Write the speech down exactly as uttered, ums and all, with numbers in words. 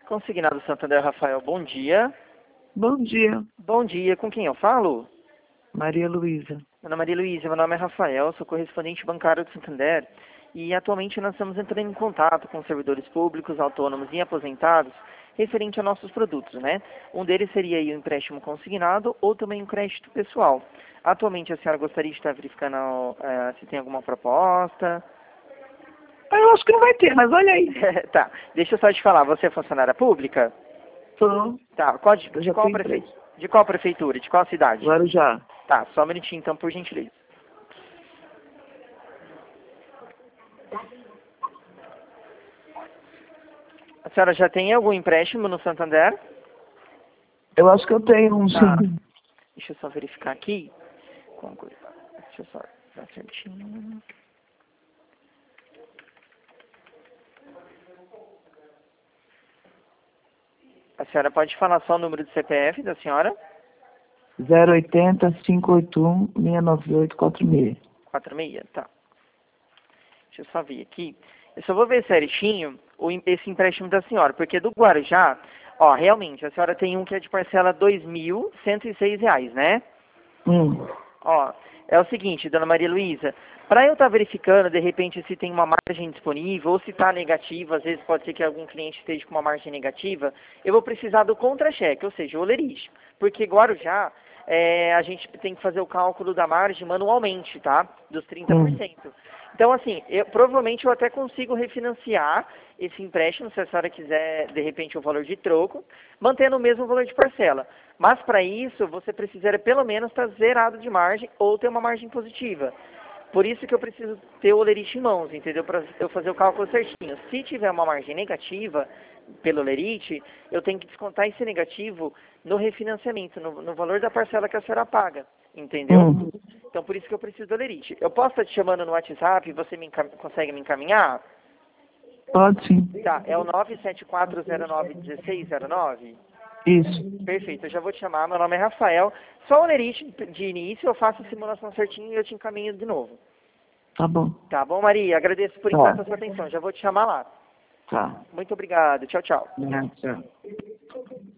Consignado Santander, Rafael, bom dia. Bom dia, Bom dia, com quem eu falo? Maria Luísa. Meu nome é Maria Luísa, meu nome é Rafael, sou correspondente bancário do Santander e atualmente nós estamos entrando em contato com servidores públicos, autônomos e aposentados referente a nossos produtos, né? Um deles seria aí o empréstimo consignado ou também o crédito pessoal. Atualmente a senhora gostaria de estar verificando uh, se tem alguma proposta? Ah, eu acho que não vai ter, mas olha aí. Tá, deixa eu só te falar, você é funcionária pública? Sou. Tá, qual, de, Eu de, já qual tenho prefe... empresa. de qual prefeitura, de qual cidade? Guarujá. Tá, só um minutinho então, por gentileza. A senhora já tem algum empréstimo no Santander? Eu acho que eu tenho um Tá. sim. Deixa eu só verificar aqui. Deixa eu só dar certinho. A senhora pode falar só o número do C P F da senhora? zero oitenta, cinco oito um, seis nove oito quatro seis. quatro seis, tá. Deixa eu só ver aqui. Eu só vou ver certinho o, esse empréstimo da senhora, porque do Guarujá, ó, realmente, a senhora tem um que é de parcela dois mil cento e seis reais, né? Hum. Ó, é o seguinte, dona Maria Luísa, para eu estar verificando, de repente, se tem uma margem disponível ou se está negativa, às vezes pode ser que algum cliente esteja com uma margem negativa, eu vou precisar do contra-cheque, ou seja, o olerite. Porque Guarujá, é, a gente tem que fazer o cálculo da margem manualmente, tá? Dos trinta por cento. Hum. Então, assim, eu, provavelmente eu até consigo refinanciar esse empréstimo, se a senhora quiser, de repente, o valor de troco, mantendo o mesmo valor de parcela. Mas, para isso, você precisaria pelo menos estar zerado de margem ou ter uma margem positiva. Por isso que eu preciso ter o olerite em mãos, entendeu? Para eu fazer o cálculo certinho. Se tiver uma margem negativa pelo olerite, eu tenho que descontar esse negativo no refinanciamento, no, no valor da parcela que a senhora paga, entendeu? Hum. Então, por isso que eu preciso do olerite. Eu posso estar te chamando no WhatsApp e você me encam... consegue me encaminhar? Pode sim. Tá, é o nove sete quatro zero nove um seis zero nove? Isso. Perfeito, eu já vou te chamar, meu nome é Rafael. Só o olerite de início, eu faço a simulação certinho e eu te encaminho de novo. Tá bom. Tá bom, Maria? Agradeço por enquanto a sua atenção. Já vou te chamar lá. Tá. Muito obrigado. Tchau, tchau. Tchau.